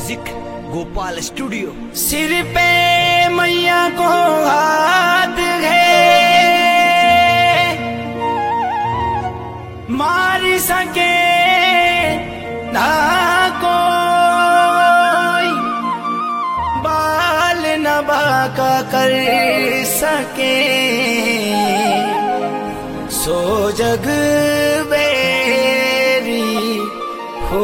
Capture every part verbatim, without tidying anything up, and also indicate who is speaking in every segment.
Speaker 1: Music Gopal studio.
Speaker 2: सिर पे मैया को हाथ है, मार सके ना कोई, बाल न बाका कर सके, सो जग बेरी हो।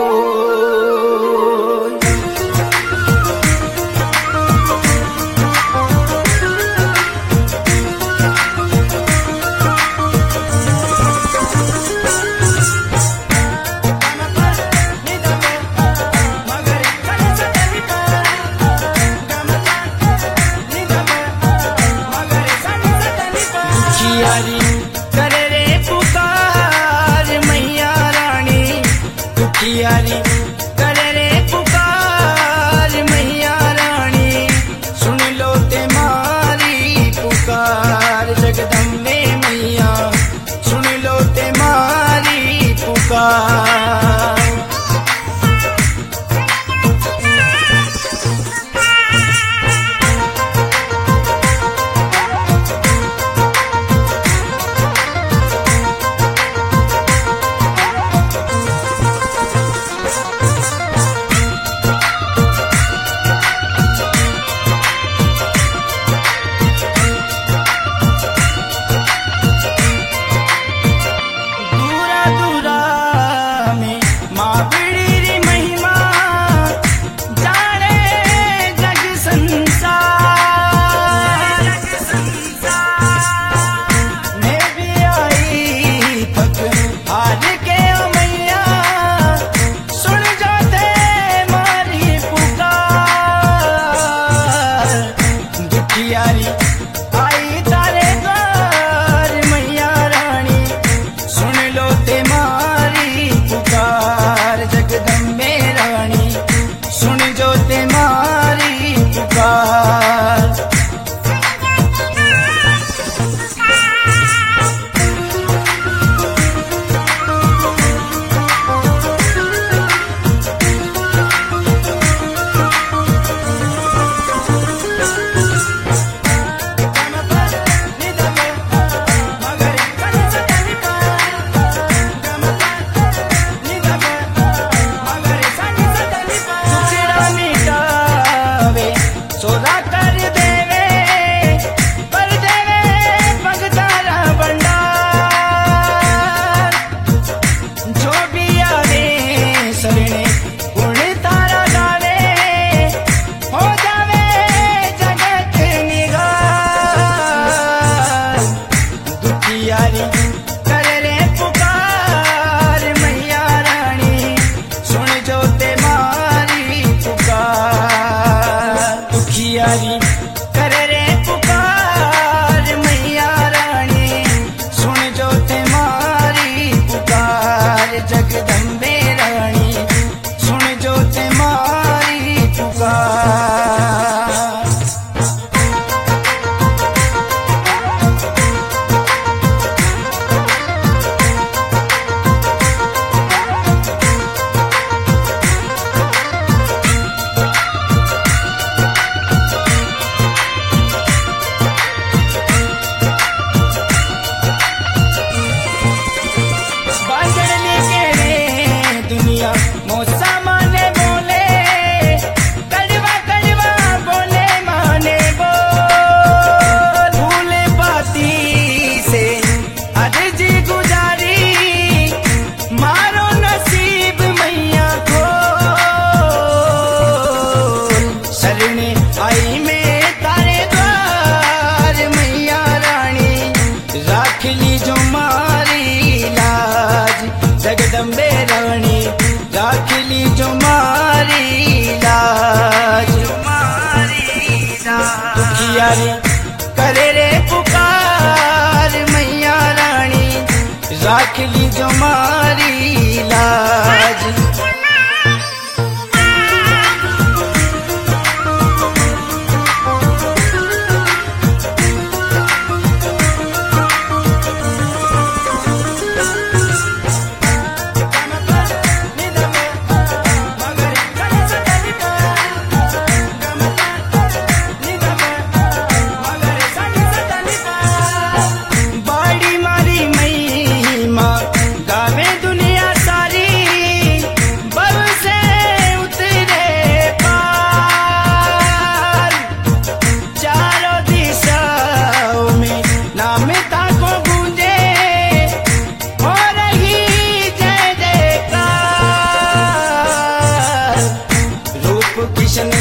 Speaker 2: करे रे पुकार मैया रानी, दुखियारी करे रे पुकार मैया रानी, सुन लो ते मारी पुकार जगदम्बे मैया, सुन लो ते मारी पुकार। आई तारे द्वार मैया रानी, सुन लो ते मारी पुकार जगदम्बे रानी, सुन जो ते मारी पुकार। सोदा कर देवे पर देवे भगतारा भंडार, जो भी आवे सरणे गुण तारा गावे, हो जावे जगत निगार। दुखियारी करे रे पुकार मैया रानी, सुन जो ते मारी पुकार। दुखियारी करे रे पुकार मैया रानी, सुन जो ते मारी पुकार जगदम्बे रानी, सुन जो ते मारी पुकार। मौसा माने बोले कड़वा कड़वा बोले माने बोल, भूले बाती से अर्जी गुजारी, मारो नसीब मैया को, शरणे आई में तारे द्वार मैया रानी, राख ली जो मारी लाज जगदम्बे रानी, राख ली जो मारी लाज। दुखियारी करे रे पुकार मैया रानी, राख ली जो मारी लाज।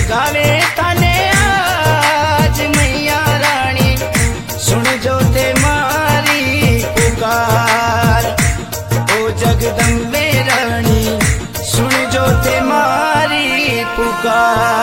Speaker 2: गावे ताने आज मैया रानी, सुन जो ते मारी पुकार। ओ जगदम्बे रानी, सुन जो ते मारी पुकार।